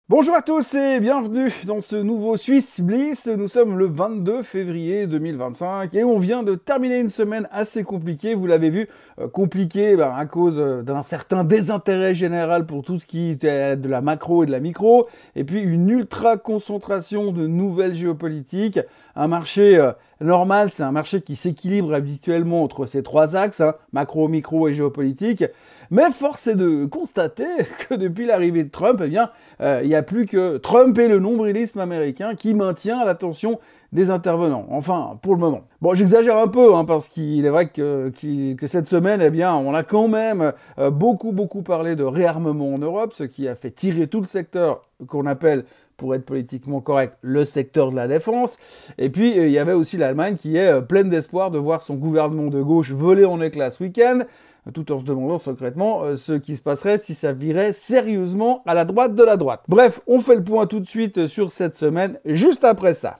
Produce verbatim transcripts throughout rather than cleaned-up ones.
Bonjour à tous et bienvenue dans ce nouveau Swiss Bliss. Nous sommes le vingt-deux février deux mille vingt-cinq et on vient de terminer une semaine assez compliquée. Vous l'avez vu, euh, compliquée ben, à cause euh, d'un certain désintérêt général pour tout ce qui est de la macro et de la micro, et puis une ultra concentration de nouvelles géopolitiques. Un marché euh, normal, c'est un marché qui s'équilibre habituellement entre ces trois axes, hein, macro, micro et géopolitique. Mais force est de constater que depuis l'arrivée de Trump, eh bien, euh, il n'y a plus que Trump et le nombrilisme américain qui maintient l'attention des intervenants. Enfin, pour le moment. Bon, j'exagère un peu, hein, parce qu'il est vrai que, qu'il- que cette semaine, eh bien, on a quand même euh, beaucoup, beaucoup parlé de réarmement en Europe, ce qui a fait tirer tout le secteur qu'on appelle, pour être politiquement correct, le secteur de la défense. Et puis, euh, il y avait aussi l'Allemagne qui est euh, pleine d'espoir de voir son gouvernement de gauche voler en éclats ce week-end, tout en se demandant secrètement euh, ce qui se passerait si ça virait sérieusement à la droite de la droite. Bref, on fait le point tout de suite sur cette semaine, juste après ça.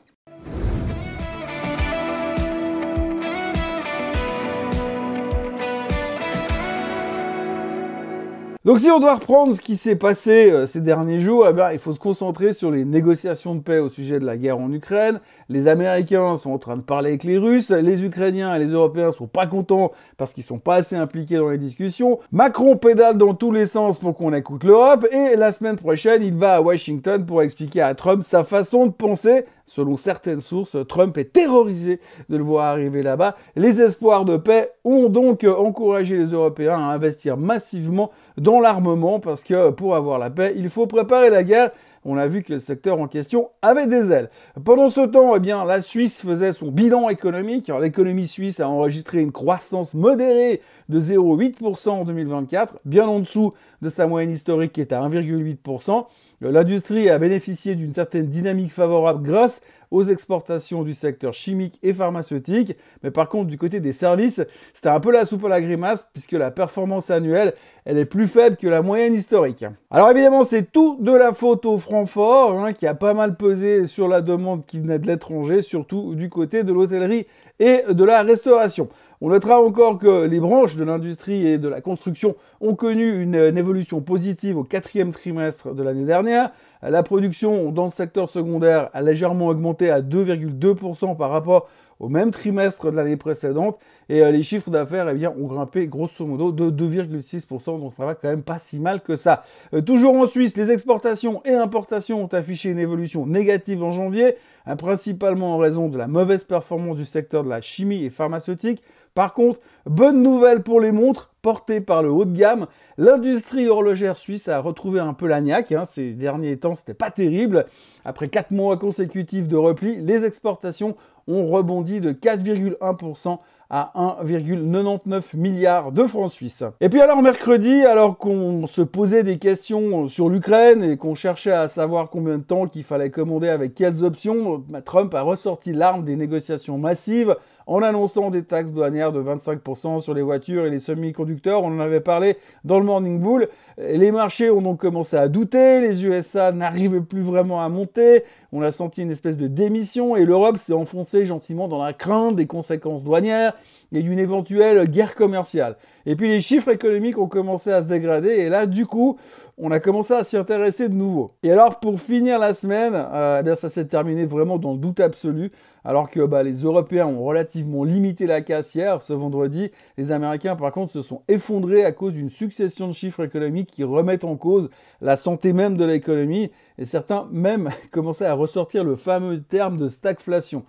Donc si on doit reprendre ce qui s'est passé euh, ces derniers jours, eh ben, il faut se concentrer sur les négociations de paix au sujet de la guerre en Ukraine. Les Américains sont en train de parler avec les Russes, les Ukrainiens et les Européens sont pas contents parce qu'ils sont pas assez impliqués dans les discussions. Macron pédale dans tous les sens pour qu'on écoute l'Europe et la semaine prochaine, il va à Washington pour expliquer à Trump sa façon de penser. Selon certaines sources, Trump est terrorisé de le voir arriver là-bas. Les espoirs de paix ont donc encouragé les Européens à investir massivement dans l'armement parce que pour avoir la paix, il faut préparer la guerre. On a vu que le secteur en question avait des ailes. Pendant ce temps, eh bien, la Suisse faisait son bilan économique. Alors, l'économie suisse a enregistré une croissance modérée de zéro virgule huit pour cent en deux mille vingt-quatre, bien en dessous de sa moyenne historique qui est à un virgule huit pour cent. L'industrie a bénéficié d'une certaine dynamique favorable grâce aux exportations du secteur chimique et pharmaceutique. Mais par contre, du côté des services, c'était un peu la soupe à la grimace puisque la performance annuelle, elle est plus faible que la moyenne historique. Alors évidemment, c'est tout de la faute au franc fort, hein, qui a pas mal pesé sur la demande qui venait de l'étranger, surtout du côté de l'hôtellerie et de la restauration. On notera encore que les branches de l'industrie et de la construction ont connu une, une évolution positive au quatrième trimestre de l'année dernière. La production dans le secteur secondaire a légèrement augmenté à deux virgule deux pour cent par rapport au même trimestre de l'année précédente. Et euh, les chiffres d'affaires, eh bien, ont grimpé grosso modo de deux virgule six pour cent, donc ça va quand même pas si mal que ça. Euh, toujours en Suisse, les exportations et importations ont affiché une évolution négative en janvier, hein, principalement en raison de la mauvaise performance du secteur de la chimie et pharmaceutique. Par contre, bonne nouvelle pour les montres, portées par le haut de gamme. L'industrie horlogère suisse a retrouvé un peu la niaque, hein. Ces derniers temps, c'était pas terrible. Après quatre mois consécutifs de repli, les exportations ont rebondi de quatre virgule un pour cent à un virgule quatre-vingt-dix-neuf milliards de francs suisses. Et puis alors mercredi, alors qu'on se posait des questions sur l'Ukraine et qu'on cherchait à savoir combien de temps qu'il fallait commander avec quelles options, Trump a ressorti l'arme des négociations massives en annonçant des taxes douanières de vingt-cinq pour cent sur les voitures et les semi-conducteurs. On en avait parlé dans le Morning Bull. Les marchés ont donc commencé à douter, les U S A n'arrivaient plus vraiment à monter, on a senti une espèce de démission et l'Europe s'est enfoncée gentiment dans la crainte des conséquences douanières et d'une éventuelle guerre commerciale. Et puis les chiffres économiques ont commencé à se dégrader et là, du coup, on a commencé à s'y intéresser de nouveau. Et alors, pour finir la semaine, euh, eh bien, ça s'est terminé vraiment dans le doute absolu, alors que bah, les Européens ont relativement limité la casse hier, ce vendredi. Les Américains, par contre, se sont effondrés à cause d'une succession de chiffres économiques qui remettent en cause la santé même de l'économie. Et certains même commençaient à ressortir le fameux terme de stagflation.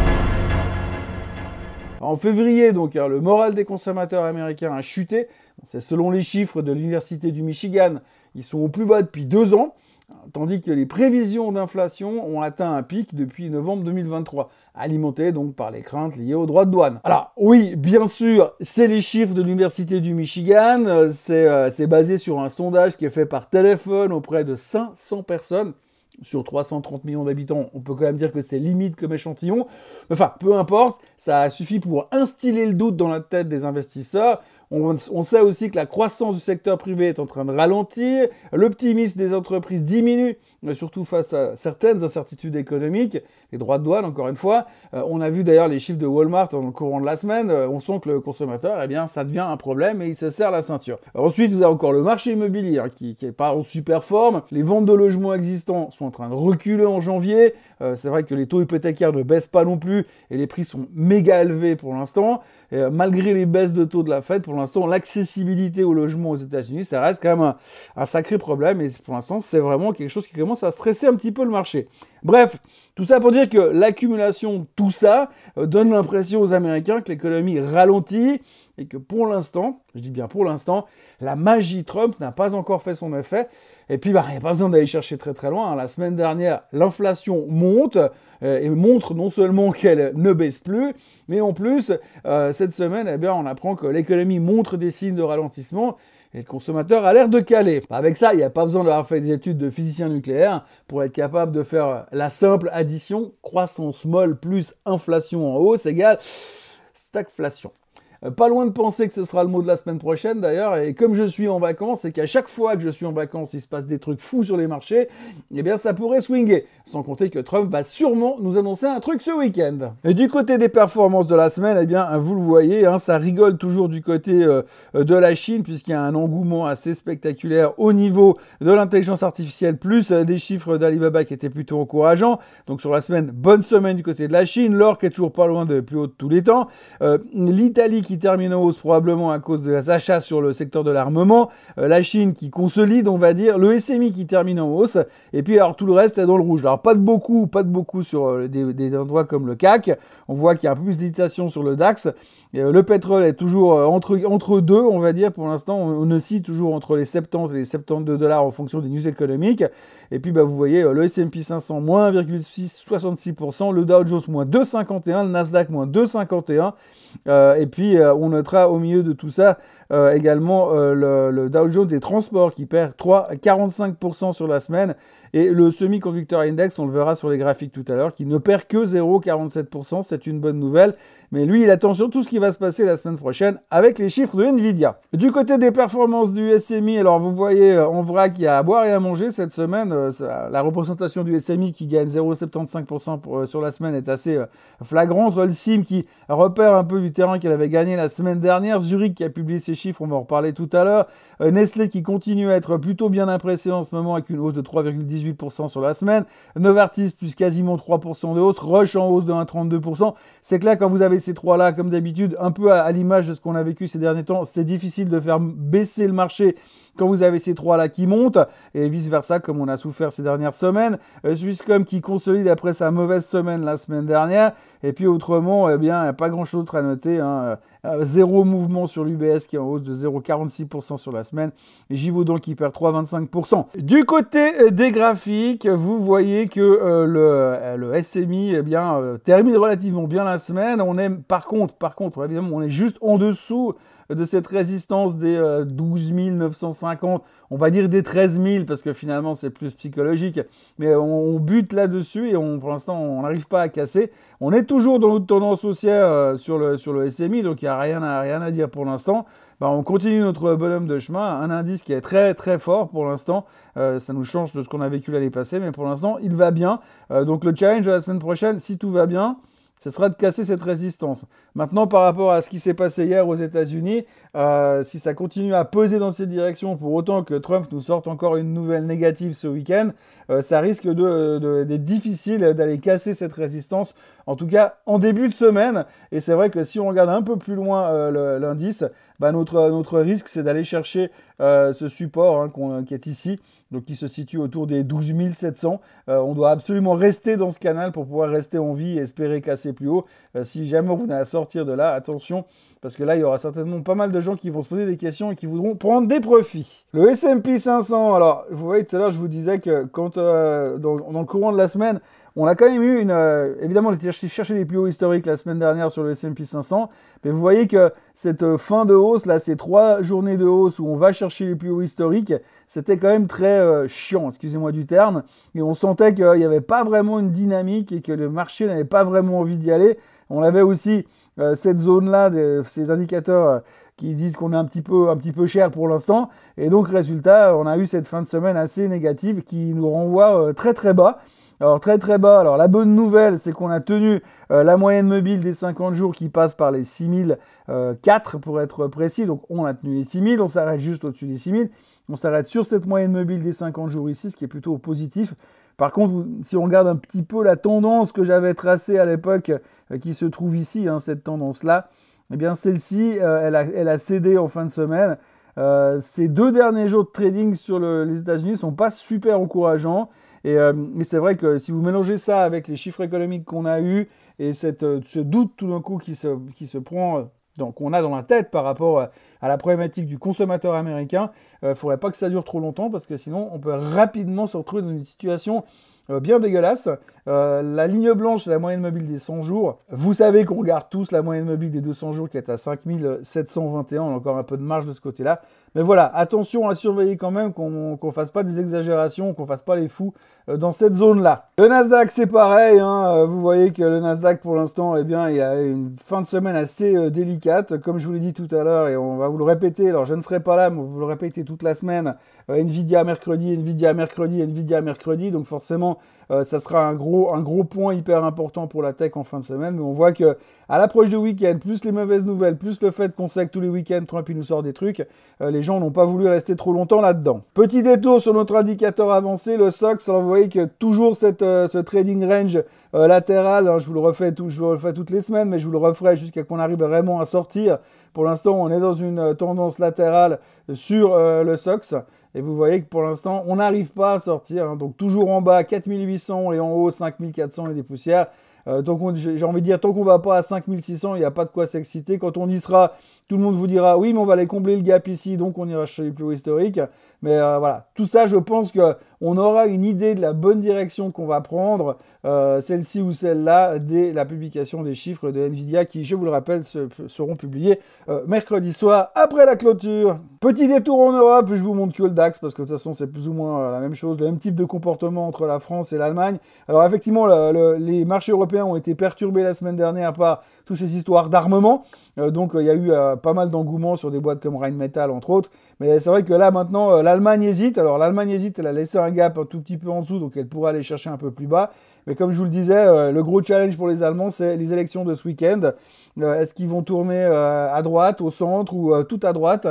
En février, donc, hein, le moral des consommateurs américains a chuté. C'est selon les chiffres de l'Université du Michigan. Ils sont au plus bas depuis deux ans, tandis que les prévisions d'inflation ont atteint un pic depuis novembre deux mille vingt-trois, alimenté donc par les craintes liées aux droits de douane. Alors oui, bien sûr, c'est les chiffres de l'Université du Michigan. C'est euh, c'est basé sur un sondage qui est fait par téléphone auprès de cinq cents personnes. Sur trois cent trente millions d'habitants, on peut quand même dire que c'est limite comme échantillon. Enfin, peu importe, ça suffit pour instiller le doute dans la tête des investisseurs. On, on sait aussi que la croissance du secteur privé est en train de ralentir, l'optimisme des entreprises diminue, surtout face à certaines incertitudes économiques, les droits de douane, encore une fois. Euh, on a vu d'ailleurs les chiffres de Walmart dans le courant de la semaine. Euh, on sent que le consommateur, eh bien, ça devient un problème et il se serre la ceinture. Alors ensuite, vous avez encore le marché immobilier hein, qui n'est pas en super forme. Les ventes de logements existants sont en train de reculer en janvier. Euh, c'est vrai que les taux hypothécaires ne baissent pas non plus et les prix sont méga élevés pour l'instant. Euh, malgré les baisses de taux de la Fed, pour l'instant, l'accessibilité au logement aux États-Unis, ça reste quand même un, un sacré problème. Et pour l'instant, c'est vraiment quelque chose qui commence à stresser un petit peu le marché. Bref, tout ça pour dire que l'accumulation de tout ça euh, donne l'impression aux Américains que l'économie ralentit et que pour l'instant, je dis bien pour l'instant, la magie Trump n'a pas encore fait son effet. Et puis, bah, il n'y a pas besoin d'aller chercher très très loin. Hein. La semaine dernière, l'inflation monte euh, et montre non seulement qu'elle ne baisse plus, mais en plus, euh, cette semaine, eh bien, on apprend que l'économie montre des signes de ralentissement. Et le consommateur a l'air de caler. Avec ça, il n'y a pas besoin d'avoir fait des études de physicien nucléaire pour être capable de faire la simple addition croissance molle plus inflation en hausse égale stagflation. Euh, pas loin de penser que ce sera le mot de la semaine prochaine d'ailleurs, et comme je suis en vacances et qu'à chaque fois que je suis en vacances il se passe des trucs fous sur les marchés, eh bien ça pourrait swinguer, sans compter que Trump va sûrement nous annoncer un truc ce week-end. Et du côté des performances de la semaine, eh bien vous le voyez, hein, ça rigole toujours du côté euh, de la Chine, puisqu'il y a un engouement assez spectaculaire au niveau de l'intelligence artificielle, plus euh, des chiffres d'Alibaba qui étaient plutôt encourageants. Donc sur la semaine, bonne semaine du côté de la Chine, l'or qui est toujours pas loin de plus haut de tous les temps, euh, l'Italie qui termine en hausse probablement à cause des achats sur le secteur de l'armement, euh, la Chine qui consolide, on va dire, le S M I qui termine en hausse, et puis alors tout le reste est dans le rouge. Alors pas de beaucoup, pas de beaucoup sur euh, des, des endroits comme le C A C, on voit qu'il y a un peu plus d'hésitation sur le DAX, et, euh, le pétrole est toujours euh, entre, entre deux, on va dire, pour l'instant, on, on oscille toujours entre les soixante-dix et les soixante-douze dollars en fonction des news économiques, et puis bah, vous voyez, euh, le S and P cinq cents moins un virgule soixante-six pour cent, le Dow Jones moins deux virgule cinquante et un, le Nasdaq moins deux virgule cinquante et un, euh, et puis euh, on notera au milieu de tout ça euh, également euh, le, le Dow Jones des transports qui perd trois virgule quarante-cinq pour cent sur la semaine et le semi-conducteur index, on le verra sur les graphiques tout à l'heure, qui ne perd que zéro virgule quarante-sept pour cent, c'est une bonne nouvelle, mais lui il attend surtout ce qui va se passer la semaine prochaine avec les chiffres de Nvidia. Du côté des performances du S M I, alors vous voyez en vrac qu'il y a à boire et à manger cette semaine, euh, ça, la représentation du S M I qui gagne zéro virgule soixante-quinze pour cent pour, euh, sur la semaine est assez euh, flagrante, le S I M qui repère un peu du terrain qu'elle avait gagné la semaine dernière, Zurich qui a publié ses chiffres, on va en reparler tout à l'heure, euh, Nestlé qui continue à être plutôt bien impressé en ce moment avec une hausse de trois virgule dix-huit pour cent sur la semaine, Novartis plus quasiment trois pour cent de hausse, Roche en hausse de un virgule trente-deux pour cent. C'est que là, quand vous avez ces trois-là, comme d'habitude, un peu à, à l'image de ce qu'on a vécu ces derniers temps, c'est difficile de faire baisser le marché quand vous avez ces trois-là qui montent, et vice-versa, comme on a souffert ces dernières semaines. Euh, Swisscom qui consolide après sa mauvaise semaine la semaine dernière, et puis autrement, eh bien, il n'y a pas grand-chose d'autre à noter. Hein. Euh, zéro mouvement sur l'U B S qui est en hausse de zéro virgule quarante-six pour cent sur la semaine, et Givaudan qui perd trois virgule vingt-cinq pour cent. Du côté des graphiques, vous voyez que euh, le, euh, le S M I eh bien, euh, termine relativement bien la semaine. On est, par contre, par contre, évidemment, on est juste en dessous de cette résistance des euh, douze mille neuf cent cinquante, on va dire des treize mille, parce que finalement c'est plus psychologique, mais on, on bute là-dessus et on, pour l'instant on n'arrive pas à casser. On est toujours dans notre tendance haussière euh, sur, le, sur le S M I, donc il n'y a rien à, rien à dire pour l'instant. Bah, on continue notre bonhomme de chemin, un indice qui est très très fort pour l'instant, euh, ça nous change de ce qu'on a vécu l'année passée, mais pour l'instant il va bien. Euh, donc le challenge de la semaine prochaine, si tout va bien, ce sera de casser cette résistance. Maintenant, par rapport à ce qui s'est passé hier aux États-Unis, euh, si ça continue à peser dans cette direction, pour autant que Trump nous sorte encore une nouvelle négative ce week-end, euh, ça risque de, de, d'être difficile d'aller casser cette résistance, en tout cas en début de semaine. Et c'est vrai que si on regarde un peu plus loin euh, le, l'indice, bah, notre, notre risque, c'est d'aller chercher euh, ce support hein, qu'on, qui est ici, donc qui se situe autour des douze mille sept cents. Euh, on doit absolument rester dans ce canal pour pouvoir rester en vie et espérer casser plus haut. Euh, si jamais vous venez à sortir de là, attention, parce que là, il y aura certainement pas mal de gens qui vont se poser des questions et qui voudront prendre des profits. Le S and P cinq cents, alors, vous voyez, tout à l'heure, je vous disais que quand, euh, dans, dans le courant de la semaine, on a quand même eu une... Euh, évidemment, on était chercher les plus hauts historiques la semaine dernière sur le S and P cinq cents, mais vous voyez que cette euh, fin de hausse, là, ces trois journées de hausse où on va chercher les plus hauts historiques, c'était quand même très euh, chiant, excusez-moi du terme, et on sentait qu'il n'y avait pas vraiment une dynamique et que le marché n'avait pas vraiment envie d'y aller. On avait aussi euh, cette zone-là, de, ces indicateurs euh, qui disent qu'on est un petit peu, un petit peu cher pour l'instant. Et donc, résultat, on a eu cette fin de semaine assez négative qui nous renvoie euh, très très bas. Alors très très bas, alors la bonne nouvelle c'est qu'on a tenu euh, la moyenne mobile des cinquante jours qui passe par les six mille quatre pour être précis, donc on a tenu les six mille, on s'arrête juste au-dessus des six mille, on s'arrête sur cette moyenne mobile des cinquante jours ici, ce qui est plutôt positif. Par contre, vous, si on regarde un petit peu la tendance que j'avais tracée à l'époque, euh, qui se trouve ici, hein, cette tendance-là, eh bien celle-ci, euh, elle, a, elle a cédé en fin de semaine. Euh, ces deux derniers jours de trading sur le, les États-Unis ne sont pas super encourageants. Et, euh, et c'est vrai que si vous mélangez ça avec les chiffres économiques qu'on a eus et cette, euh, ce doute tout d'un coup qui se, qui se prend, euh, donc qu'on a dans la tête par rapport à, à la problématique du consommateur américain, il euh, ne faudrait pas que ça dure trop longtemps parce que sinon on peut rapidement se retrouver dans une situation euh, bien dégueulasse. Euh, la ligne blanche, c'est la moyenne mobile des cent jours. Vous savez qu'on regarde tous la moyenne mobile des deux cents jours qui est à cinq mille sept cent vingt et un. On a encore un peu de marge de ce côté-là. Mais voilà, attention à surveiller quand même qu'on ne fasse pas des exagérations, qu'on ne fasse pas les fous euh, dans cette zone-là. Le Nasdaq, c'est pareil. Hein, vous voyez que le Nasdaq, pour l'instant, eh bien, il a une fin de semaine assez euh, délicate. Comme je vous l'ai dit tout à l'heure, et on va vous le répéter. Alors, je ne serai pas là, mais on va vous le répéter toute la semaine. Euh, Nvidia mercredi, Nvidia mercredi, Nvidia mercredi. Donc, forcément, euh, ça sera un gros, un gros point hyper important pour la tech en fin de semaine. Mais on voit que à l'approche du week-end, plus les mauvaises nouvelles, plus le fait qu'on sait que tous les week-ends, Trump il nous sort des trucs, euh, les gens n'ont pas voulu rester trop longtemps là-dedans. Petit détour sur notre indicateur avancé, le S O X. Alors vous voyez que toujours cette, euh, ce trading range euh, latéral, hein, je vous le refais tout, je vous le refais toutes les semaines, mais je vous le referai jusqu'à qu'on arrive vraiment à sortir. Pour l'instant, on est dans une euh, tendance latérale sur euh, le S O X. Et vous voyez que pour l'instant, on n'arrive pas à sortir. Hein, donc toujours en bas, quatre mille huit cents et en haut, cinq mille quatre cents et des poussières. Euh, donc j'ai envie de dire, tant qu'on ne va pas à cinq mille six cents, il n'y a pas de quoi s'exciter. Quand on y sera, tout le monde vous dira, oui, mais on va aller combler le gap ici, donc on ira chez les plus hauts historiques. Mais euh, voilà, tout ça, je pense qu'on aura une idée de la bonne direction qu'on va prendre, euh, celle-ci ou celle-là, dès la publication des chiffres de Nvidia qui, je vous le rappelle, se, seront publiés euh, mercredi soir après la clôture. Petit détour en Europe, je vous montre que le DAX, parce que de toute façon, c'est plus ou moins la même chose, le même type de comportement entre la France et l'Allemagne. Alors effectivement, le, le, les marchés européens ont été perturbés la semaine dernière par toutes ces histoires d'armement. Euh, donc il euh, y a eu euh, pas mal d'engouement sur des boîtes comme Rheinmetall, entre autres. Mais c'est vrai que là, maintenant, euh, l'Allemagne hésite. Alors l'Allemagne hésite, elle a laissé un gap un tout petit peu en dessous, donc elle pourrait aller chercher un peu plus bas. Mais comme je vous le disais, euh, le gros challenge pour les Allemands, c'est les élections de ce week-end. Euh, est-ce qu'ils vont tourner euh, à droite, au centre ou euh, tout à droite?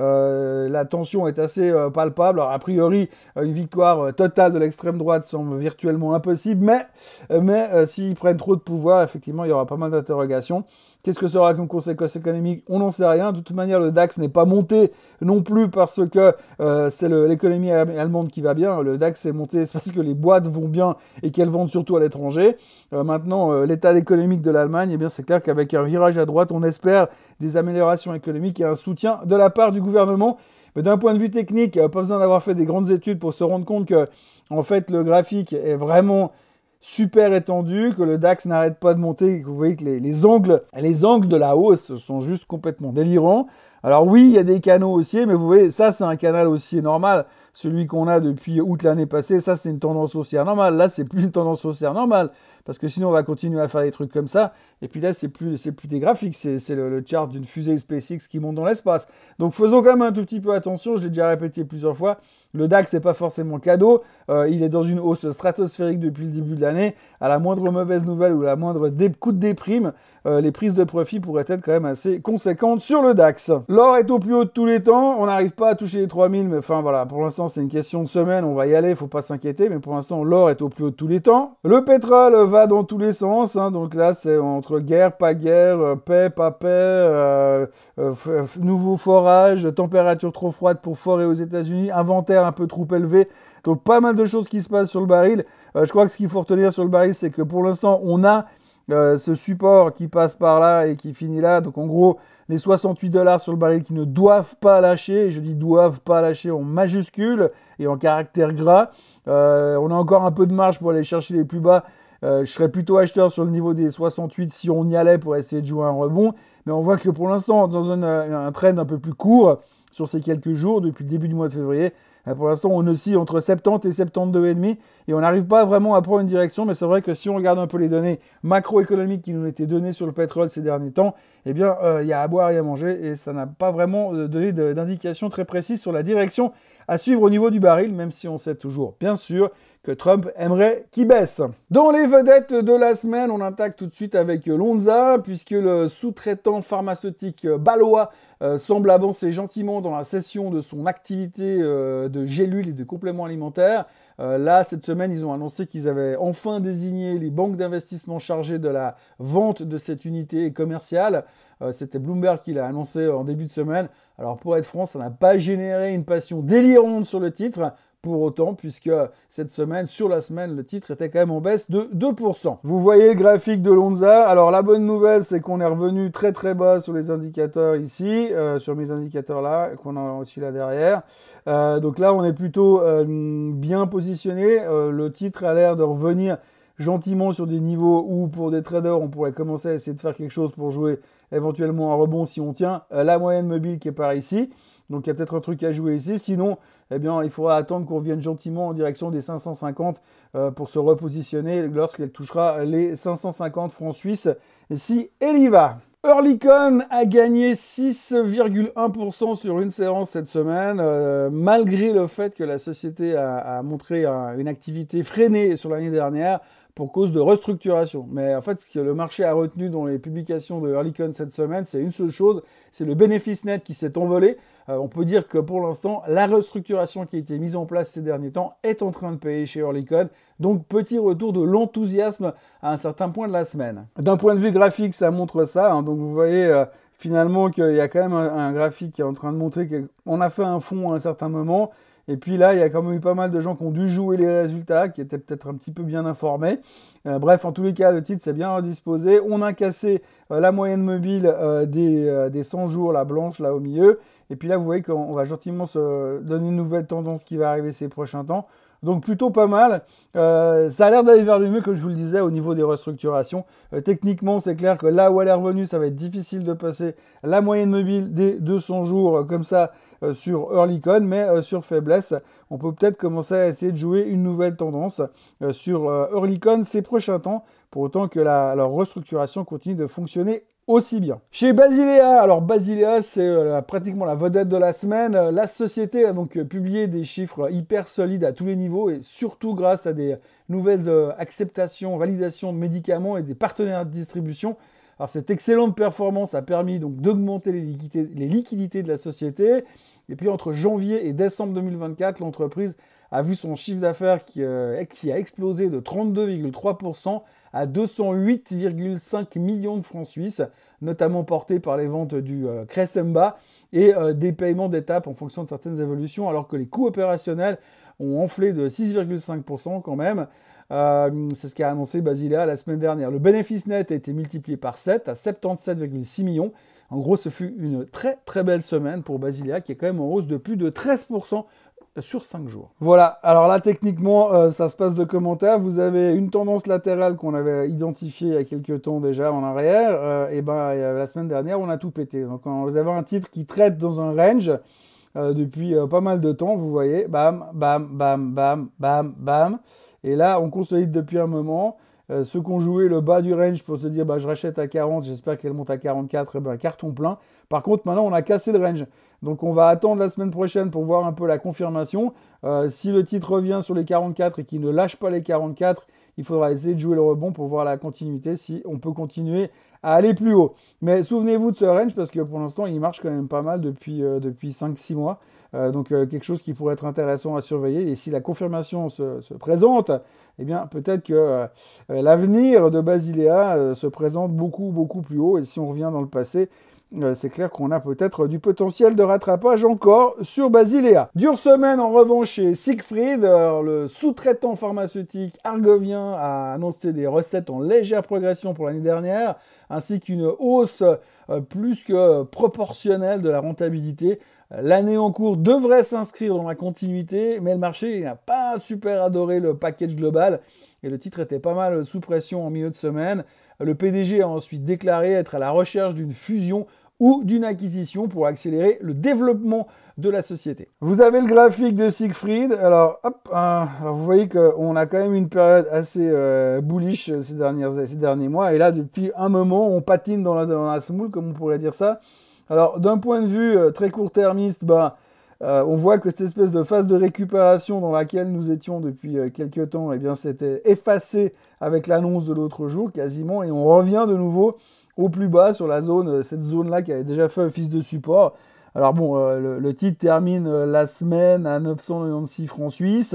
euh, La tension est assez euh, palpable. Alors, a priori, une victoire euh, totale de l'extrême droite semble virtuellement impossible. Mais, euh, mais euh, s'ils prennent trop de pouvoir, effectivement, il y aura pas mal d'interrogations. Qu'est-ce que sera comme conséquence économique? On n'en sait rien. De toute manière, le DAX n'est pas monté non plus parce que euh, c'est l'économie allemande qui va bien. Le DAX est monté parce que les boîtes vont bien et qu'elles vendent surtout à l'étranger. Euh, maintenant, euh, l'état économique de l'Allemagne, eh bien, c'est clair qu'avec un virage à droite, on espère des améliorations économiques et un soutien de la part du gouvernement. Mais d'un point de vue technique, pas besoin d'avoir fait des grandes études pour se rendre compte que, en fait, le graphique est vraiment super étendu, que le DAX n'arrête pas de monter, que vous voyez que les, les angles, les angles de la hausse sont juste complètement délirants. Alors oui, il y a des canaux haussiers, mais vous voyez, ça c'est un canal haussier normal, celui qu'on a depuis août l'année passée, ça c'est une tendance haussière normale. Là, c'est plus une tendance haussière normale, parce que sinon on va continuer à faire des trucs comme ça. Et puis là, c'est plus, c'est plus des graphiques, c'est le, le chart d'une fusée SpaceX qui monte dans l'espace. Donc faisons quand même un tout petit peu attention, je l'ai déjà répété plusieurs fois, le DAX n'est pas forcément cadeau, euh, il est dans une hausse stratosphérique depuis le début de l'année. À la moindre mauvaise nouvelle ou la moindre dé coup de déprime, euh, les prises de profit pourraient être quand même assez conséquentes sur le DAX. L'or est au plus haut de tous les temps, on n'arrive pas à toucher les trois mille, mais enfin voilà, pour l'instant c'est une question de semaine, on va y aller, il ne faut pas s'inquiéter, mais pour l'instant l'or est au plus haut de tous les temps. Le pétrole va dans tous les sens, hein, donc là c'est entre guerre, pas guerre, euh, paix, pas paix, euh, euh, nouveau forage, température trop froide pour forer aux États-Unis, inventaire un peu trop élevé. Donc pas mal de choses qui se passent sur le baril. Euh, je crois que ce qu'il faut retenir sur le baril, c'est que pour l'instant, on a euh, ce support qui passe par là et qui finit là. Donc en gros, les soixante-huit dollars sur le baril qui ne doivent pas lâcher. Et je dis doivent pas lâcher en majuscule et en caractère gras. Euh, on a encore un peu de marge pour aller chercher les plus bas. Euh, je serais plutôt acheteur sur le niveau des soixante-huit si on y allait pour essayer de jouer un rebond. Mais on voit que pour l'instant, dans un, un trend un peu plus court, sur ces quelques jours, depuis le début du mois de février, Pour l'instant, on oscille entre soixante-dix et soixante-douze virgule cinq et on n'arrive pas vraiment à prendre une direction, mais c'est vrai que si on regarde un peu les données macroéconomiques qui nous ont été données sur le pétrole ces derniers temps, eh bien, euh, il y a à boire et à manger et ça n'a pas vraiment donné d'indication très précise sur la direction à suivre au niveau du baril, même si on sait toujours, bien sûr, que Trump aimerait qu'il baisse. Dans les vedettes de la semaine, on attaque tout de suite avec Lonza, puisque le sous-traitant pharmaceutique balois euh, semble avancer gentiment dans la cession de son activité euh, de gélules et de compléments alimentaires. Euh, là, cette semaine, ils ont annoncé qu'ils avaient enfin désigné les banques d'investissement chargées de la vente de cette unité commerciale. Euh, C'était Bloomberg qui l'a annoncé en début de semaine. Alors pour être franc, ça n'a pas généré une passion délirante sur le titre. Pour autant, puisque cette semaine, sur la semaine, le titre était quand même en baisse de deux pour cent. Vous voyez le graphique de Lonza. Alors la bonne nouvelle, c'est qu'on est revenu très très bas sur les indicateurs ici, euh, sur mes indicateurs là, qu'on a aussi là derrière. Euh, donc là, on est plutôt euh, bien positionné. Euh, le titre a l'air de revenir gentiment sur des niveaux où pour des traders, on pourrait commencer à essayer de faire quelque chose pour jouer éventuellement un rebond si on tient euh, la moyenne mobile qui est par ici. Donc il y a peut-être un truc à jouer ici. Sinon, eh bien, il faudra attendre qu'on revienne gentiment en direction des cinq cent cinquante euh, pour se repositionner lorsqu'elle touchera les cinq cent cinquante francs suisses. Et si elle y va. Oerlikon a gagné six virgule un pour cent sur une séance cette semaine, euh, malgré le fait que la société a, a montré un, une activité freinée sur l'année dernière pour cause de restructuration. Mais en fait, ce que le marché a retenu dans les publications de Oerlikon cette semaine, c'est une seule chose, c'est le bénéfice net qui s'est envolé. Euh, on peut dire que pour l'instant, la restructuration qui a été mise en place ces derniers temps est en train de payer chez Oerlikon. Donc, petit retour de l'enthousiasme à un certain point de la semaine. D'un point de vue graphique, ça montre ça. Hein. Donc, vous voyez euh, finalement qu'il y a quand même un, un graphique qui est en train de montrer qu'on a fait un fond à un certain moment. Et puis là, il y a quand même eu pas mal de gens qui ont dû jouer les résultats, qui étaient peut-être un petit peu bien informés. Euh, bref, en tous les cas, le titre s'est bien redisposé. On a cassé euh, la moyenne mobile euh, des, euh, des cent jours, la blanche, là au milieu. Et puis là, vous voyez qu'on va gentiment se donner une nouvelle tendance qui va arriver ces prochains temps. Donc plutôt pas mal. Euh, ça a l'air d'aller vers le mieux, comme je vous le disais, au niveau des restructurations. Euh, techniquement, c'est clair que là où elle est revenue, ça va être difficile de passer la moyenne mobile des deux cents jours euh, comme ça euh, sur Oerlikon, mais euh, sur faiblesse, on peut peut-être commencer à essayer de jouer une nouvelle tendance euh, sur euh, Oerlikon ces prochains temps, pour autant que la, leur restructuration continue de fonctionner aussi bien. Chez Basilea, alors Basilea, c'est euh, pratiquement la vedette de la semaine. Euh, la société a donc euh, publié des chiffres hyper solides à tous les niveaux et surtout grâce à des nouvelles euh, acceptations, validations de médicaments et des partenaires de distribution. Alors cette excellente performance a permis donc d'augmenter les liquidités, les liquidités de la société. Et puis entre janvier et décembre deux mille vingt-quatre, l'entreprise a vu son chiffre d'affaires qui, euh, qui a explosé de trente-deux virgule trois pour cent à deux cent huit virgule cinq millions de francs suisses, notamment porté par les ventes du euh, Cresemba et euh, des paiements d'étapes en fonction de certaines évolutions, alors que les coûts opérationnels ont enflé de six virgule cinq pour cent quand même. Euh, c'est ce qu'a annoncé Basilea la semaine dernière. Le bénéfice net a été multiplié par sept à soixante-dix-sept virgule six millions. En gros, ce fut une très très belle semaine pour Basilea qui est quand même en hausse de plus de treize pour cent sur cinq jours. Voilà, alors là techniquement euh, ça se passe de commentaires. Vous avez une tendance latérale qu'on avait identifiée il y a quelques temps déjà en arrière, euh, et ben euh, la semaine dernière on a tout pété. Donc quand vous avez un titre qui traite dans un range euh, depuis euh, pas mal de temps, vous voyez, bam, bam, bam, bam, bam, bam, et là on consolide depuis un moment. Euh, ceux qui ont joué le bas du range pour se dire bah, je rachète à quarante, j'espère qu'elle monte à quarante-quatre, et ben, carton plein. Par contre, maintenant, on a cassé le range. Donc, on va attendre la semaine prochaine pour voir un peu la confirmation. Euh, si le titre revient sur les quarante-quatre et qu'il ne lâche pas les quarante-quatre, il faudra essayer de jouer le rebond pour voir la continuité, si on peut continuer à aller plus haut. Mais souvenez-vous de ce range parce que pour l'instant, il marche quand même pas mal depuis, euh, depuis cinq six mois. Euh, donc, euh, quelque chose qui pourrait être intéressant à surveiller. Et si la confirmation se, se présente, eh bien, peut-être que euh, l'avenir de Basilea euh, se présente beaucoup, beaucoup plus haut. Et si on revient dans le passé, Euh, c'est clair qu'on a peut-être du potentiel de rattrapage encore sur Basilea. Dure semaine en revanche chez Siegfried, alors, le sous-traitant pharmaceutique argovien a annoncé des recettes en légère progression pour l'année dernière, ainsi qu'une hausse euh, plus que proportionnelle de la rentabilité. L'année en cours devrait s'inscrire dans la continuité, mais le marché n'a pas super adoré le package global et le titre était pas mal sous pression en milieu de semaine. Le P D G a ensuite déclaré être à la recherche d'une fusion ou d'une acquisition pour accélérer le développement de la société. Vous avez le graphique de Siegfried. Alors, hop, hein, alors vous voyez qu'on a quand même une période assez euh, bullish ces, dernières, ces derniers mois. Et là, depuis un moment, on patine dans la, dans la semoule, comme on pourrait dire ça. Alors, d'un point de vue euh, très court-termiste, bah, euh, on voit que cette espèce de phase de récupération dans laquelle nous étions depuis euh, quelques temps, eh bien, s'était effacée avec l'annonce de l'autre jour, quasiment. Et on revient de nouveau au plus bas sur la zone, cette zone-là qui avait déjà fait office de support. Alors bon, euh, le, le titre termine euh, la semaine à neuf cent quatre-vingt-seize francs suisses.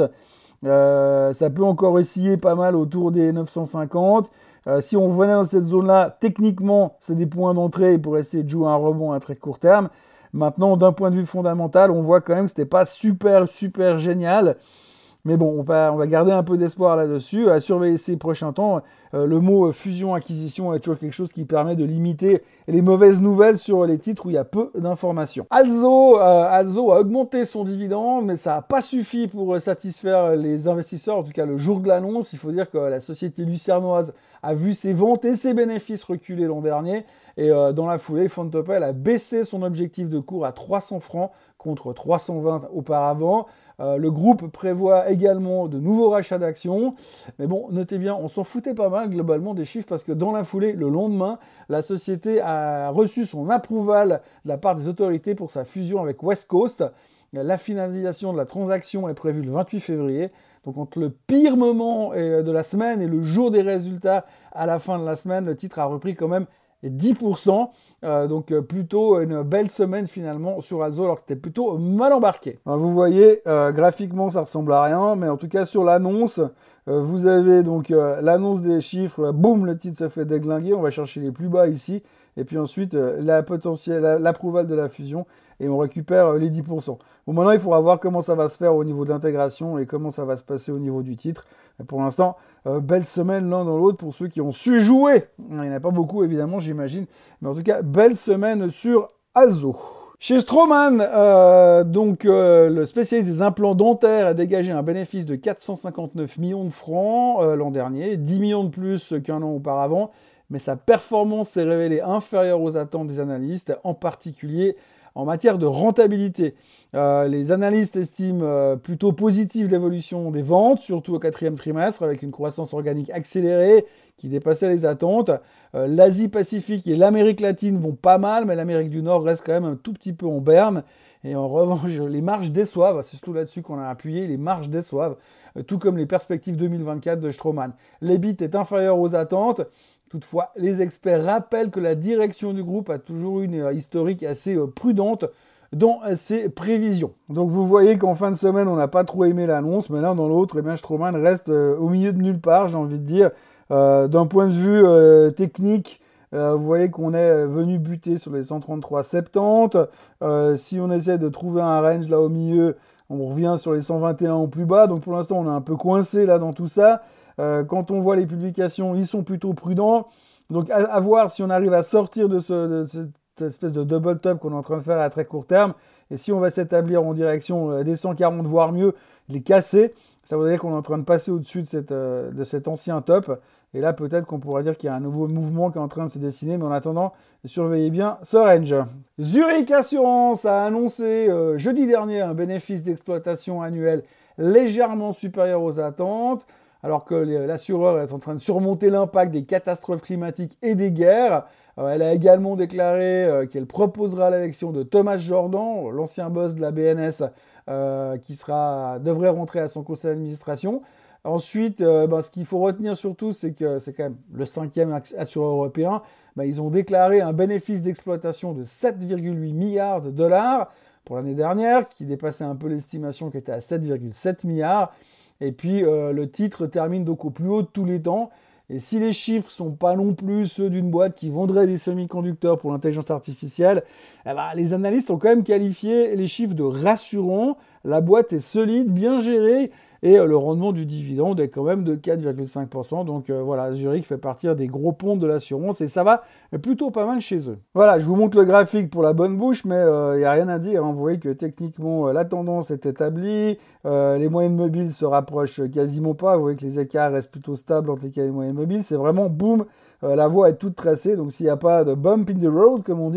Euh, ça peut encore osciller pas mal autour des neuf cent cinquante. Euh, si on venait dans cette zone-là, techniquement, c'est des points d'entrée pour essayer de jouer un rebond à très court terme. Maintenant, d'un point de vue fondamental, on voit quand même que c'était pas super, super génial. Mais bon, on va, on va garder un peu d'espoir là-dessus, à surveiller ces prochains temps. Euh, le mot euh, fusion-acquisition est toujours quelque chose qui permet de limiter les mauvaises nouvelles sur les titres où il y a peu d'informations. Alzo, euh, Alzo a augmenté son dividende, mais ça n'a pas suffi pour euh, satisfaire les investisseurs, en tout cas le jour de l'annonce. Il faut dire que la société lucernoise a vu ses ventes et ses bénéfices reculer l'an dernier. Et euh, dans la foulée, Fontopel a baissé son objectif de cours à trois cents francs contre trois cent vingt auparavant. Euh, le groupe prévoit également de nouveaux rachats d'actions. Mais bon, notez bien, on s'en foutait pas mal globalement des chiffres parce que dans la foulée, le lendemain, la société a reçu son approval de la part des autorités pour sa fusion avec West Coast. La finalisation de la transaction est prévue le vingt-huit février. Donc entre le pire moment de la semaine et le jour des résultats à la fin de la semaine, le titre a repris quand même dix pour cent, euh, donc euh, plutôt une belle semaine finalement sur Alzo, alors que c'était plutôt mal embarqué. Alors, vous voyez, euh, graphiquement ça ressemble à rien, mais en tout cas sur l'annonce, euh, vous avez donc euh, l'annonce des chiffres, boum, le titre se fait déglinguer, on va chercher les plus bas ici, et puis ensuite euh, la potentielle, la, l'approval de la fusion, et on récupère euh, les dix pour cent. Bon, maintenant il faudra voir comment ça va se faire au niveau de l'intégration et comment ça va se passer au niveau du titre. Et pour l'instant, euh, belle semaine l'un dans l'autre pour ceux qui ont su jouer. Il n'y en a pas beaucoup évidemment, j'imagine, mais en tout cas, belle semaine sur Alzo. Chez Straumann, euh, donc euh, le spécialiste des implants dentaires a dégagé un bénéfice de quatre cent cinquante-neuf millions de francs euh, l'an dernier, dix millions de plus qu'un an auparavant, mais sa performance s'est révélée inférieure aux attentes des analystes, en particulier en matière de rentabilité. Euh, les analystes estiment euh, plutôt positive l'évolution des ventes, surtout au quatrième trimestre, avec une croissance organique accélérée qui dépassait les attentes. Euh, L'Asie-Pacifique et l'Amérique latine vont pas mal, mais l'Amérique du Nord reste quand même un tout petit peu en berne. Et en revanche, les marges déçoivent, c'est surtout là-dessus qu'on a appuyé, les marges déçoivent, euh, tout comme les perspectives deux mille vingt-quatre de Straumann. L'E B I T est inférieur aux attentes. Toutefois, les experts rappellent que la direction du groupe a toujours eu une historique assez prudente dans ses prévisions. Donc vous voyez qu'en fin de semaine, on n'a pas trop aimé l'annonce, mais l'un dans l'autre, eh bien, Straumann reste au milieu de nulle part, j'ai envie de dire. Euh, d'un point de vue euh, technique, euh, vous voyez qu'on est venu buter sur les cent trente-trois virgule soixante-dix. Euh, si on essaie de trouver un range là au milieu, on revient sur les cent vingt et un au plus bas. Donc pour l'instant, on est un peu coincé là dans tout ça. Euh, quand on voit les publications, ils sont plutôt prudents. Donc à, à voir si on arrive à sortir de, ce, de cette espèce de double top qu'on est en train de faire à très court terme. Et si on va s'établir en direction des cent quarante, voire mieux, les casser, ça veut dire qu'on est en train de passer au-dessus de, cette, euh, de cet ancien top. Et là, peut-être qu'on pourra dire qu'il y a un nouveau mouvement qui est en train de se dessiner. Mais en attendant, surveillez bien ce range. Zurich Assurance a annoncé euh, jeudi dernier un bénéfice d'exploitation annuel légèrement supérieur aux attentes, alors que l'assureur est en train de surmonter l'impact des catastrophes climatiques et des guerres. Euh, elle a également déclaré euh, qu'elle proposera l'élection de Thomas Jordan, l'ancien boss de la B N S, euh, qui sera, devrait rentrer à son conseil d'administration. Ensuite, euh, ben, ce qu'il faut retenir surtout, c'est que c'est quand même le cinquième assureur européen. Ben, ils ont déclaré un bénéfice d'exploitation de sept virgule huit milliards de dollars pour l'année dernière, qui dépassait un peu l'estimation qui était à sept virgule sept milliards. Et puis, euh, le titre termine donc au plus haut de tous les temps. Et si les chiffres ne sont pas non plus ceux d'une boîte qui vendrait des semi-conducteurs pour l'intelligence artificielle, eh ben, les analystes ont quand même qualifié les chiffres de rassurants. La boîte est solide, bien gérée, et euh, le rendement du dividende est quand même de quatre virgule cinq pour cent. Donc euh, voilà, Zurich fait partie des gros ponts de l'assurance, et ça va plutôt pas mal chez eux. Voilà, je vous montre le graphique pour la bonne bouche, mais il euh, n'y a rien à dire, hein. Vous voyez que techniquement, euh, la tendance est établie, euh, les moyennes mobiles se rapprochent quasiment pas, vous voyez que les écarts restent plutôt stables entre les moyennes mobiles, c'est vraiment boum, euh, la voie est toute tracée, donc s'il n'y a pas de bump in the road, comme on dit,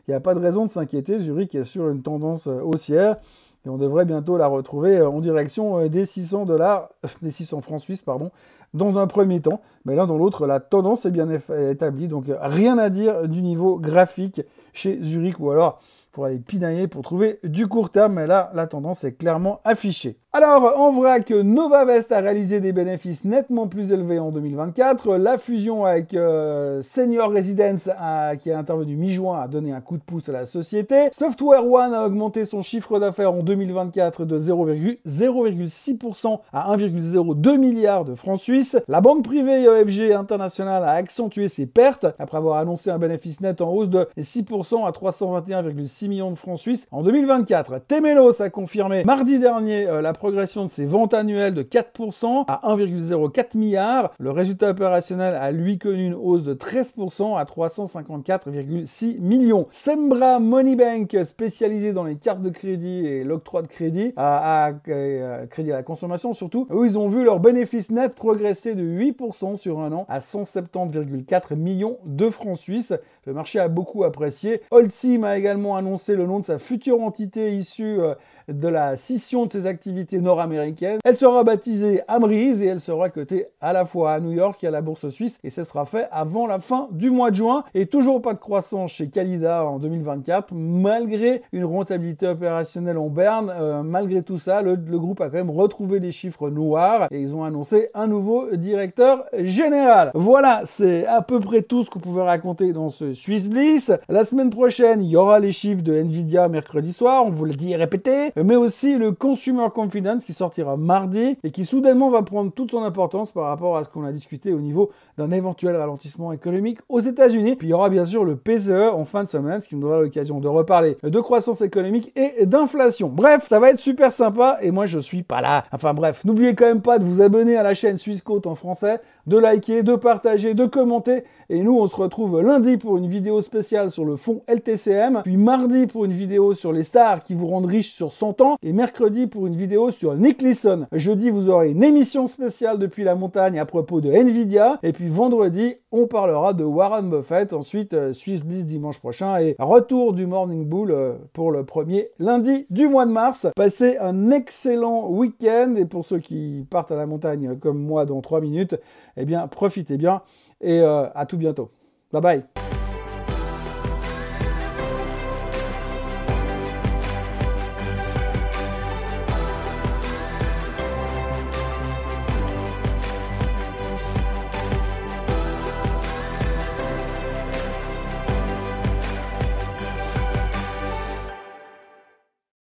il n'y a pas de raison de s'inquiéter. Zurich est sur une tendance haussière. Et on devrait bientôt la retrouver en direction des six cents dollars, des six cents francs suisses, pardon, dans un premier temps. Mais l'un dans l'autre, la tendance est bien établie. Donc rien à dire du niveau graphique chez Zurich, ou alors il faudra aller pinailler pour trouver du court terme. Mais là, la tendance est clairement affichée. Alors, en vrac, Novavest a réalisé des bénéfices nettement plus élevés en deux mille vingt-quatre. La fusion avec euh, Senior Residence, a, qui est intervenue mi-juin, a donné un coup de pouce à la société. Software One a augmenté son chiffre d'affaires en deux mille vingt-quatre de zéro virgule six pour cent à un virgule zéro deux milliard de francs suisses. La banque privée I E F G International a accentué ses pertes après avoir annoncé un bénéfice net en hausse de six pour cent à trois cent vingt et un virgule six millions de francs suisses en deux mille vingt-quatre. Temenos a confirmé mardi dernier euh, la progression de ses ventes annuelles de quatre pour cent à un virgule zéro quatre milliard. Le résultat opérationnel a lui connu une hausse de treize pour cent à trois cent cinquante-quatre virgule six millions. Sembra Money Bank, spécialisé dans les cartes de crédit et l'octroi de crédit, à, à, à crédit à la consommation surtout, eux ils ont vu leur bénéfice net progresser de huit pour cent sur un an à cent soixante-dix virgule quatre millions de francs suisses. Le marché a beaucoup apprécié. Holcim a également annoncé le nom de sa future entité issue euh, de la scission de ses activités nord-américaines. Elle sera baptisée Amrize et elle sera cotée à la fois à New York et à la bourse suisse, et ce sera fait avant la fin du mois de juin. Et toujours pas de croissance chez Qualida en deux mille vingt-quatre, malgré une rentabilité opérationnelle en berne. Euh, malgré tout ça, le, le groupe a quand même retrouvé des chiffres noirs et ils ont annoncé un nouveau directeur général. Voilà, c'est à peu près tout ce qu'on pouvait raconter dans ce Swiss Bliss. La semaine prochaine, il y aura les chiffres de Nvidia mercredi soir, on vous le dit et répété, mais aussi le Consumer Confidence qui sortira mardi et qui soudainement va prendre toute son importance par rapport à ce qu'on a discuté au niveau d'un éventuel ralentissement économique aux États-Unis. Puis il y aura bien sûr le P C E en fin de semaine, ce qui nous donnera l'occasion de reparler de croissance économique et d'inflation. Bref, ça va être super sympa et moi je suis pas là. Enfin bref, n'oubliez quand même pas de vous abonner à la chaîne Swissquote en français, de liker, de partager, de commenter, et nous on se retrouve lundi pour une vidéo spéciale sur le fonds L T C M, puis mardi pour une vidéo sur les stars qui vous rendent riches sur cent ans, et mercredi pour une vidéo sur Nick Leeson. Jeudi, vous aurez une émission spéciale depuis la montagne à propos de Nvidia, et puis vendredi, on parlera de Warren Buffett. Ensuite, euh, Swiss Bliss dimanche prochain, et retour du Morning Bull euh, pour le premier lundi du mois de mars. Passez un excellent week-end, et pour ceux qui partent à la montagne comme moi dans trois minutes, eh bien, profitez bien, et euh, à tout bientôt. Bye bye.